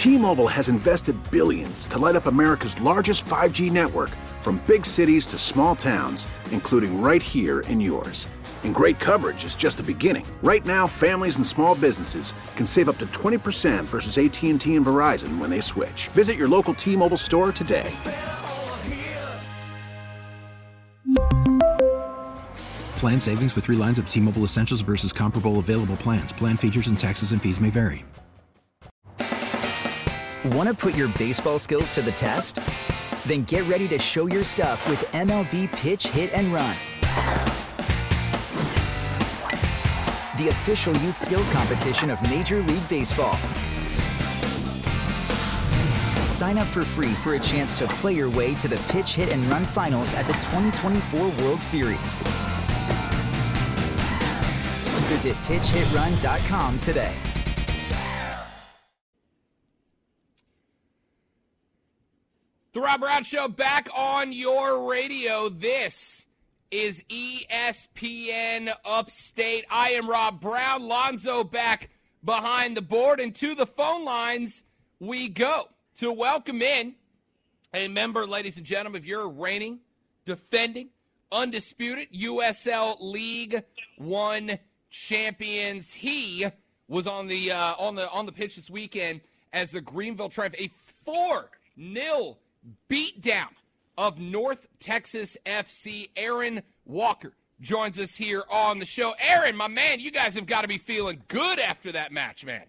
T-Mobile has invested billions to light up America's largest 5G network, from big cities to small towns, including right here in yours. And great coverage is just the beginning. Right now, families and small businesses can save up to 20% versus AT&T and Verizon when they switch. Visit your local T-Mobile store today. Plan savings with 3 lines of T-Mobile Essentials versus comparable available plans. Plan features and taxes and fees may vary. Want to put your baseball skills to the test? Then get ready to show your stuff with MLB Pitch, Hit, and Run, the official youth skills competition of Major League Baseball. Sign up for free for a chance to play your way to the Pitch, Hit, and Run finals at the 2024 World Series. Visit pitchhitrun.com today. The Rob Brown Show back on your radio. This is ESPN Upstate. I am Rob Brown. Lonzo back behind the board. And to the phone lines we go to welcome in a member, ladies and gentlemen, if you're reigning, defending, undisputed USL League One champions. He was on the pitch this weekend as the Greenville Triumph, a 4-0 beatdown of North Texas FC. Aaron Walker joins us here on the show. Aaron, my man, you guys have got to be feeling good after that match, man.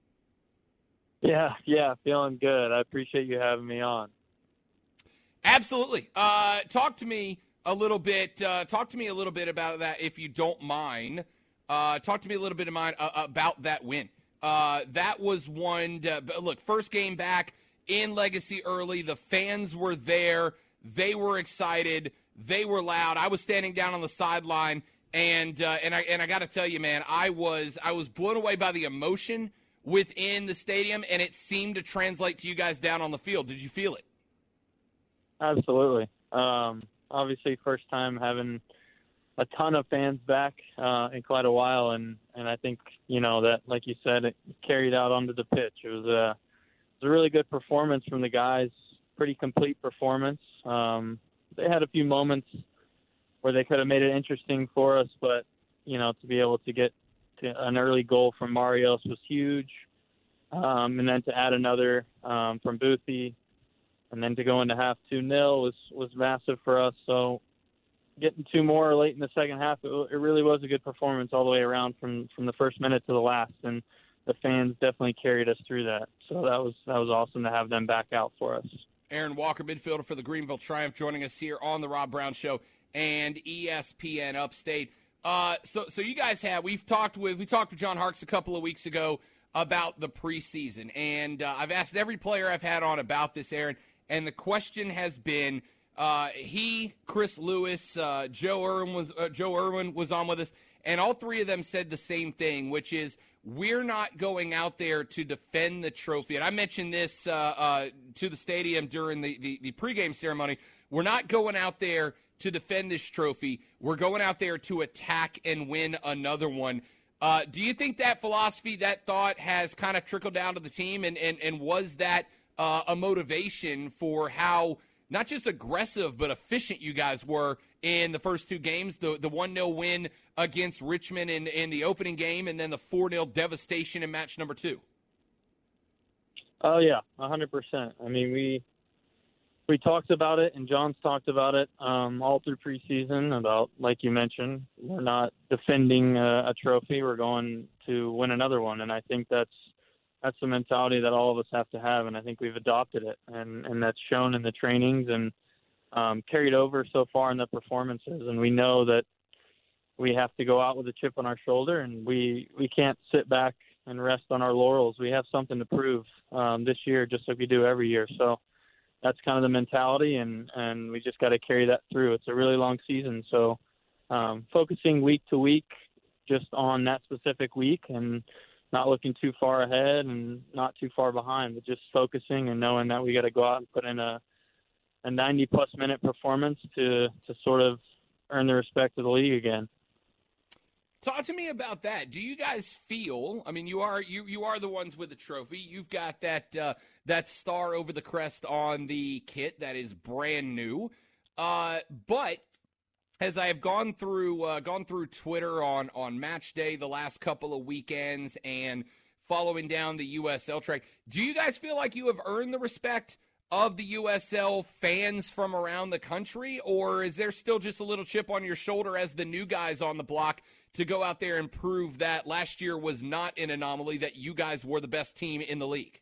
Yeah, feeling good. I appreciate you having me on. Absolutely. Talk to me a little bit about that, if you don't mind. Talk to me a little bit about that win. That was one. Look, first game back in Legacy early. The fans were there. They were excited. They were loud. I was standing down on the sideline, and I got to tell you, man, I was blown away by the emotion within the stadium, and it seemed to translate to you guys down on the field. Did you feel it? Absolutely. Obviously, first time having a ton of fans back in quite a while, and I think, that, like you said, it carried out onto the pitch. It was a really good performance from the guys, pretty complete performance. They had a few moments where they could have made it interesting for us, but, to be able to get to an early goal from Marios was huge, and then to add another from Boothie, and then to go into half 2-0 was massive for us. So getting 2 more late in the second half, it really was a good performance all the way around from the first minute to the last, and the fans definitely carried us through that. So that was awesome to have them back out for us. Aaron Walker, midfielder for the Greenville Triumph, joining us here on the Rob Brown Show and ESPN Upstate. So you guys we talked with John Harkes a couple of weeks ago about the preseason, and I've asked every player I've had on about this, Aaron, and the question has been, Chris Lewis, Joe Irwin was on with us, and all three of them said the same thing, which is we're not going out there to defend the trophy. And I mentioned this to the stadium during the pregame ceremony. We're not going out there to defend this trophy. We're going out there to attack and win another one. Do you think that philosophy, that thought, has kind of trickled down to the team, and was that a motivation for how not just aggressive but efficient you guys were in the first 2 games, the 1-0 win against Richmond in the opening game, and then the 4-0 devastation in match number 2? Oh, yeah, 100%. I mean, we talked about it, and John's talked about it all through preseason about, like you mentioned, we're not defending a trophy. We're going to win another one, and I think that's the mentality that all of us have to have, and I think we've adopted it, and that's shown in the trainings and carried over so far in the performances. And we know that we have to go out with a chip on our shoulder, and we can't sit back and rest on our laurels. We have something to prove this year, just like we do every year. So that's kind of the mentality, and we just got to carry that through. It's a really long season, so focusing week to week just on that specific week and not looking too far ahead and not too far behind, but just focusing and knowing that we got to go out and put in a 90-plus minute performance to sort of earn the respect of the league again. Talk to me about that. Do you guys feel? I mean, you are the ones with the trophy. You've got that star over the crest on the kit that is brand new. But as I have gone through Twitter on match day the last couple of weekends and following down the USL track, do you guys feel like you have earned the respect of the USL fans from around the country, or is there still just a little chip on your shoulder as the new guys on the block to go out there and prove that last year was not an anomaly, that you guys were the best team in the league?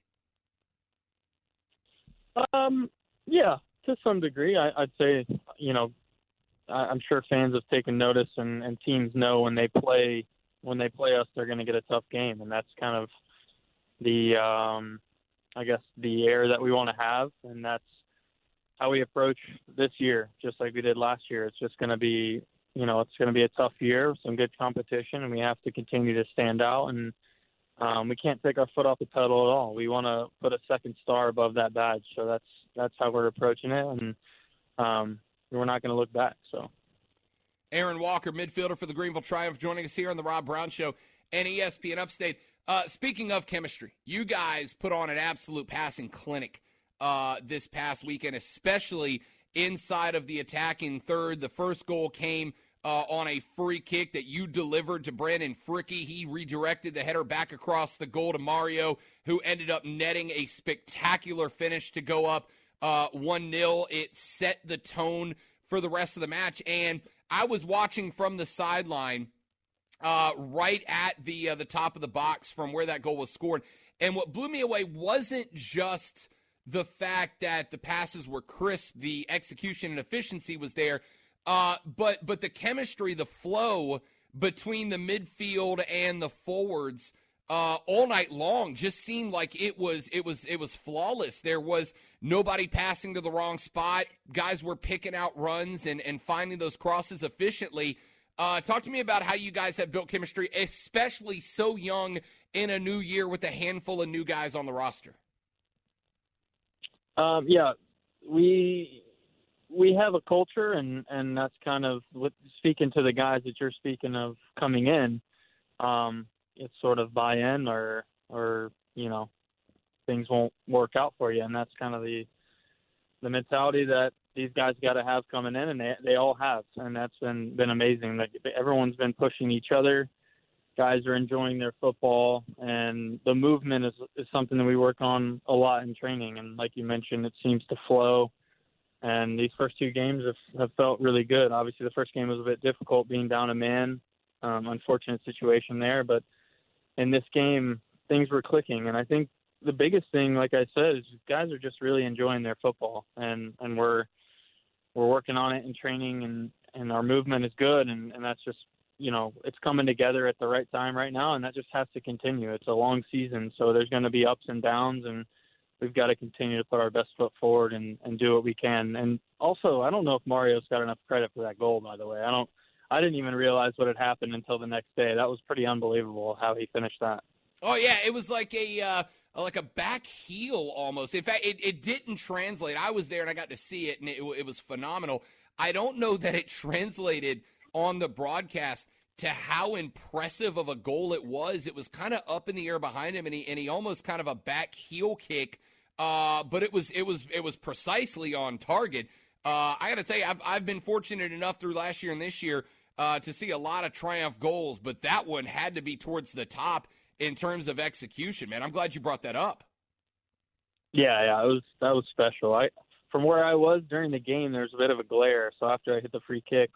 Yeah, to some degree. I'd say, I'm sure fans have taken notice, and teams know when they play us, they're going to get a tough game, and that's kind of the the air that we want to have, and that's how we approach this year, just like we did last year. It's just going to be, it's going to be a tough year, some good competition, and we have to continue to stand out, and we can't take our foot off the pedal at all. We want to put a second star above that badge, so that's how we're approaching it, and we're not going to look back. So, Aaron Walker, midfielder for the Greenville Triumph, joining us here on the Rob Brown Show and ESPN Upstate. Speaking of chemistry, you guys put on an absolute passing clinic this past weekend, especially inside of the attacking third. The first goal came on a free kick that you delivered to Brandon Fricke. He redirected the header back across the goal to Mario, who ended up netting a spectacular finish to go up 1-0. It set the tone for the rest of the match, and I was watching from the sideline right at the top of the box from where that goal was scored. And what blew me away wasn't just the fact that the passes were crisp, the execution and efficiency was there, but the chemistry, the flow between the midfield and the forwards all night long just seemed like it was flawless. There was nobody passing to the wrong spot. Guys were picking out runs and finding those crosses efficiently. Talk to me about how you guys have built chemistry, especially so young in a new year with a handful of new guys on the roster. Yeah, we have a culture, and that's kind of what, speaking to the guys that you're speaking of coming in, it's sort of buy-in or things won't work out for you, and that's kind of the mentality that these guys got to have coming in, and they all have, and that's been amazing. Like, everyone's been pushing each other. Guys are enjoying their football, and the movement is something that we work on a lot in training. And like you mentioned, it seems to flow. And these first two games have felt really good. Obviously, the first game was a bit difficult, being down a man. Unfortunate situation there, but in this game, things were clicking. And I think the biggest thing, like I said, is guys are just really enjoying their football, and we're working on it in training, and our movement is good, and that's just, it's coming together at the right time right now, and that just has to continue. It's a long season, so there's going to be ups and downs, and we've got to continue to put our best foot forward and do what we can. And also, I don't know if Mario's got enough credit for that goal, by the way. I didn't even realize what had happened until the next day. That was pretty unbelievable how he finished that. Oh, yeah, it was like a back heel almost. In fact, it didn't translate. I was there and I got to see it, and it was phenomenal. I don't know that it translated on the broadcast to how impressive of a goal it was. It was kind of up in the air behind him, and he almost kind of a back heel kick, but it was precisely on target. I got to tell you, I've been fortunate enough through last year and this year to see a lot of Triumph goals, but that one had to be towards the top in terms of execution, man. I'm glad you brought that up. Yeah, that was special. From where I was during the game, there was a bit of a glare, so after I hit the free kick,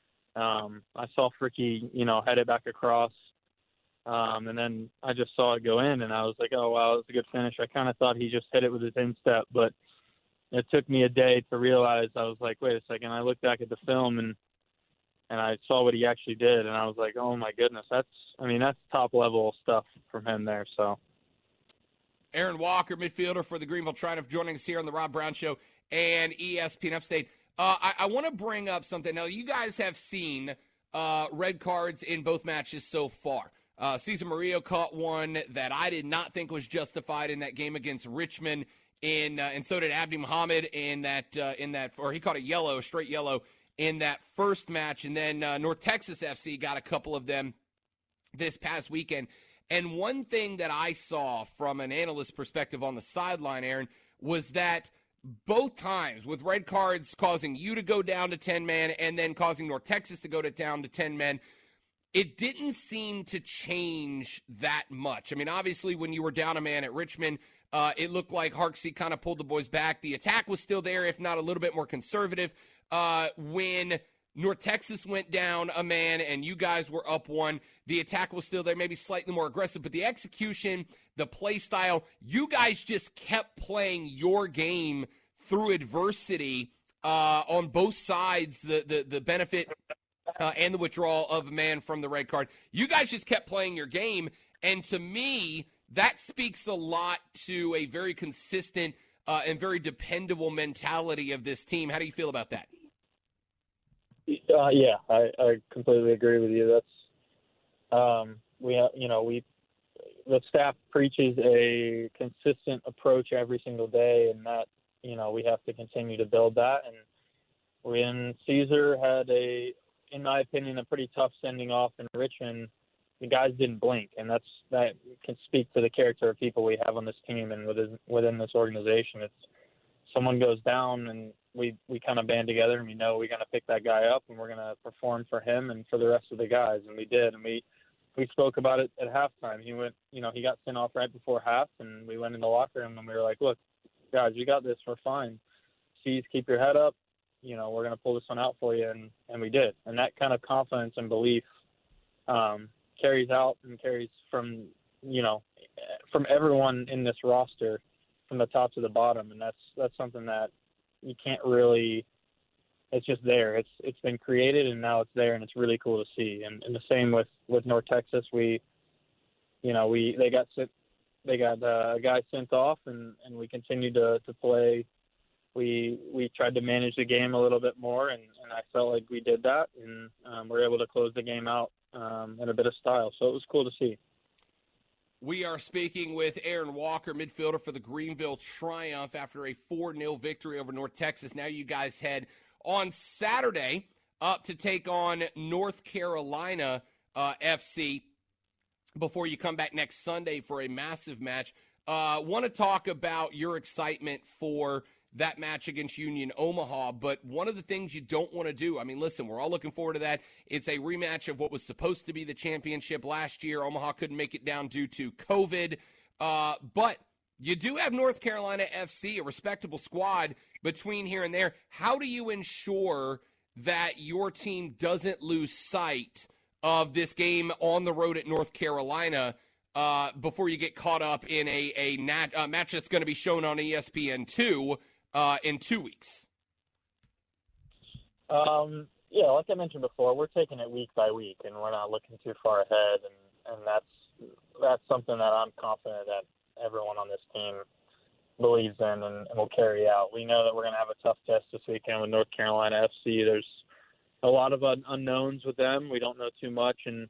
I saw Fricke, head it back across, and then I just saw it go in, and I was like, oh, wow, it was a good finish. I kind of thought he just hit it with his instep, but it took me a day to realize. I was like, wait a second. I looked back at the film, and I saw what he actually did, and I was like, oh, my goodness, that's top-level stuff from him there. So, Aaron Walker, midfielder for the Greenville Triumph, joining us here on the Rob Brown Show and ESPN Upstate. I want to bring up something. Now, you guys have seen red cards in both matches so far. Cesar Murillo caught one that I did not think was justified in that game against Richmond, and so did Abdi Muhammad in that, or he caught a straight yellow in that first match. And then North Texas FC got a couple of them this past weekend. And one thing that I saw from an analyst perspective on the sideline, Aaron, was that both times with red cards causing you to go down to 10 men and then causing North Texas to go down to 10 men, it didn't seem to change that much. I mean, obviously, when you were down a man at Richmond, it looked like Harksey kind of pulled the boys back. The attack was still there, if not a little bit more conservative. When North Texas went down a man and you guys were up one, the attack was still there, maybe slightly more aggressive, but the execution, the play style, you guys just kept playing your game through adversity on both sides, the benefit and the withdrawal of a man from the red card. You guys just kept playing your game, and to me, that speaks a lot to a very consistent and very dependable mentality of this team. How do you feel about that? Yeah, I completely agree with you. That's the staff preaches a consistent approach every single day, and that we have to continue to build that. And when Caesar had in my opinion, a pretty tough sending off in Richmond, the guys didn't blink, and that can speak to the character of people we have on this team and within this organization. It's someone goes down and we kind of band together and we know we're going to pick that guy up and we're going to perform for him and for the rest of the guys. And we did. And we spoke about it at halftime. He got sent off right before half, and we went in the locker room and we were like, look, guys, we got this. We're fine. Cease, keep your head up. We're going to pull this one out for you. And we did. And that kind of confidence and belief carries out and carries from everyone in this roster from the top to the bottom. And that's something that you can't really, it's just there. It's been created and now it's there, and it's really cool to see. And the same with North Texas. They got a guy sent off and we continued to play. We tried to manage the game a little bit more, and I felt like we did that, and we're able to close the game out in a bit of style. So it was cool to see. We are speaking with Aaron Walker, midfielder for the Greenville Triumph, after a 4-0 victory over North Texas. Now you guys head on Saturday up to take on North Carolina FC before you come back next Sunday for a massive match. Want to talk about your excitement for that match against Union Omaha, but one of the things you don't want to do, I mean, listen, we're all looking forward to that. It's a rematch of what was supposed to be the championship last year. Omaha couldn't make it down due to COVID, but you do have North Carolina FC, a respectable squad between here and there. How do you ensure that your team doesn't lose sight of this game on the road at North Carolina before you get caught up in a match that's going to be shown on ESPN2 in 2 weeks? Yeah, like I mentioned before, we're taking it week by week, and we're not looking too far ahead, and that's something that I'm confident that everyone on this team believes in and will carry out. We know that we're going to have a tough test this weekend with North Carolina FC. There's a lot of unknowns with them. We don't know too much, and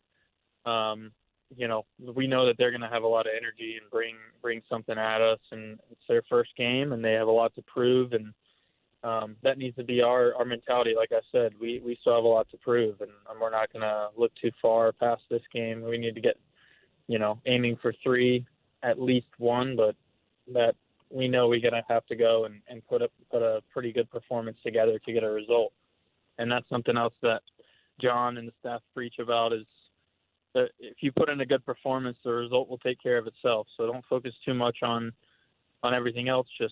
we know that they're going to have a lot of energy and bring something at us, and it's their first game and they have a lot to prove, and that needs to be our mentality. Like I said, we still have a lot to prove, and we're not going to look too far past this game. We need to get, aiming for 3, at least 1, but that we know we're going to have to go and put a pretty good performance together to get a result. And that's something else that John and the staff preach about, is that if you put in a good performance, the result will take care of itself. So don't focus too much on everything else. Just,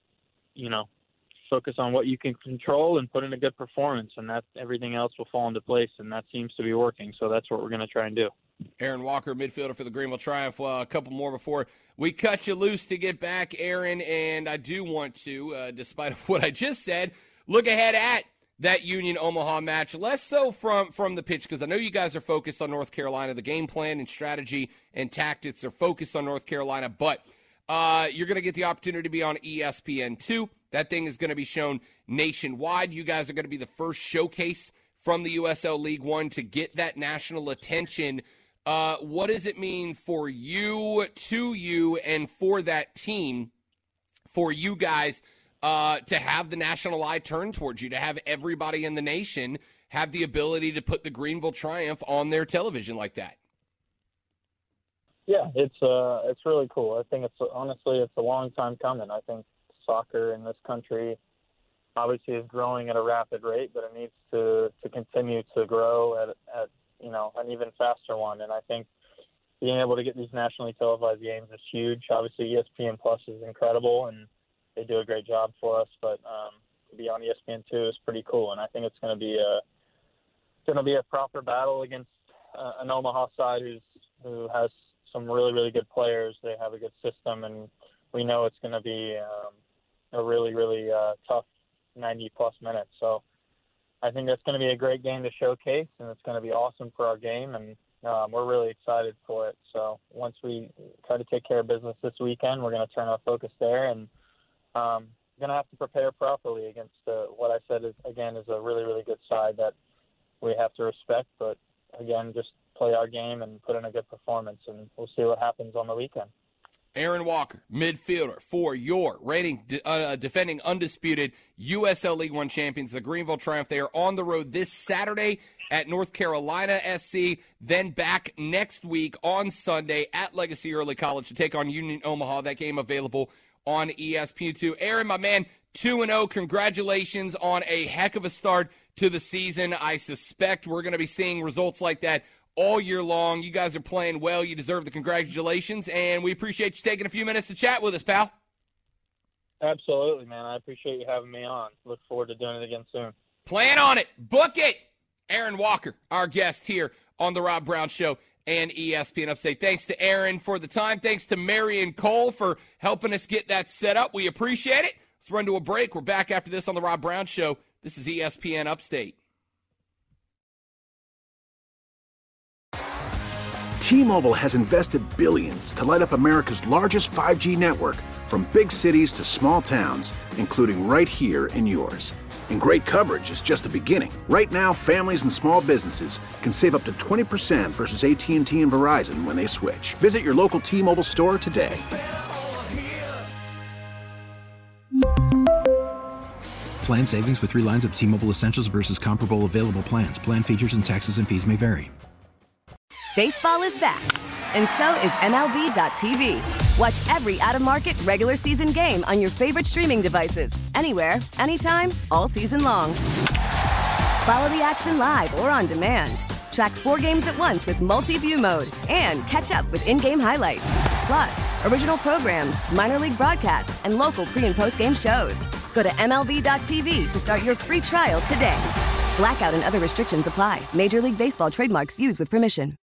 focus on what you can control and put in a good performance, and that everything else will fall into place, and that seems to be working. So that's what we're going to try and do. Aaron Walker, midfielder for the Greenville Triumph. A couple more before we cut you loose to get back, Aaron, and I do want to, despite what I just said, look ahead at that Union Omaha match, less so from the pitch, because I know you guys are focused on North Carolina. The game plan and strategy and tactics are focused on North Carolina, but you're going to get the opportunity to be on ESPN2. That thing is going to be shown nationwide. You guys are going to be the first showcase from the USL League One to get that national attention. What does it mean for you, to you, and for that team, for you guys, to have the national eye turn towards you, to have everybody in the nation have the ability to put the Greenville Triumph on their television like that? Yeah, it's really cool. I think it's a long time coming. I think soccer in this country obviously is growing at a rapid rate, but it needs to continue to grow at an even faster one. And I think being able to get these nationally televised games is huge. Obviously, ESPN Plus is incredible, and they do a great job for us. But to be on ESPN2 is pretty cool, and I think it's going to be a proper battle against an Omaha side who has some really, really good players. They have a good system, and we know it's going to be a really, really tough 90-plus minutes. So I think that's going to be a great game to showcase, and it's going to be awesome for our game, and we're really excited for it. So once we try to take care of business this weekend, we're going to turn our focus there, and going to have to prepare properly against what I said is a really, really good side that we have to respect, but again, just play our game and put in a good performance, and we'll see what happens on the weekend. Aaron Walker, midfielder for your defending undisputed USL League One champions, the Greenville Triumph. They are on the road this Saturday at North Carolina SC, then back next week on Sunday at Legacy Early College to take on Union Omaha. That game available on ESPN2. Aaron, my man, 2-0. Congratulations on a heck of a start to the season. I suspect we're going to be seeing results like that all year long. You guys are playing well. You deserve the congratulations, and we appreciate you taking a few minutes to chat with us, pal. Absolutely, man. I appreciate you having me on. Look forward to doing it again soon. Plan on it. Book it. Aaron Walker, our guest here on The Rob Brown Show and ESPN Upstate. Thanks to Aaron for the time. Thanks to Marion Cole for helping us get that set up. We appreciate it. Let's run to a break. We're back after this on The Rob Brown Show. This is ESPN Upstate. T-Mobile has invested billions to light up America's largest 5G network, from big cities to small towns, including right here in yours. And great coverage is just the beginning. Right now, families and small businesses can save up to 20% versus AT&T and Verizon when they switch. Visit your local T-Mobile store today. Plan savings with 3 lines of T-Mobile Essentials versus comparable available plans. Plan features and taxes and fees may vary. Baseball is back, and so is MLB.tv. Watch every out-of-market regular season game on your favorite streaming devices, anywhere, anytime, all season long. Follow the action live or on demand. Track 4 games at once with multi-view mode and catch up with in-game highlights. Plus, original programs, minor league broadcasts, and local pre- and post-game shows. Go to MLB.tv to start your free trial today. Blackout and other restrictions apply. Major League Baseball trademarks used with permission.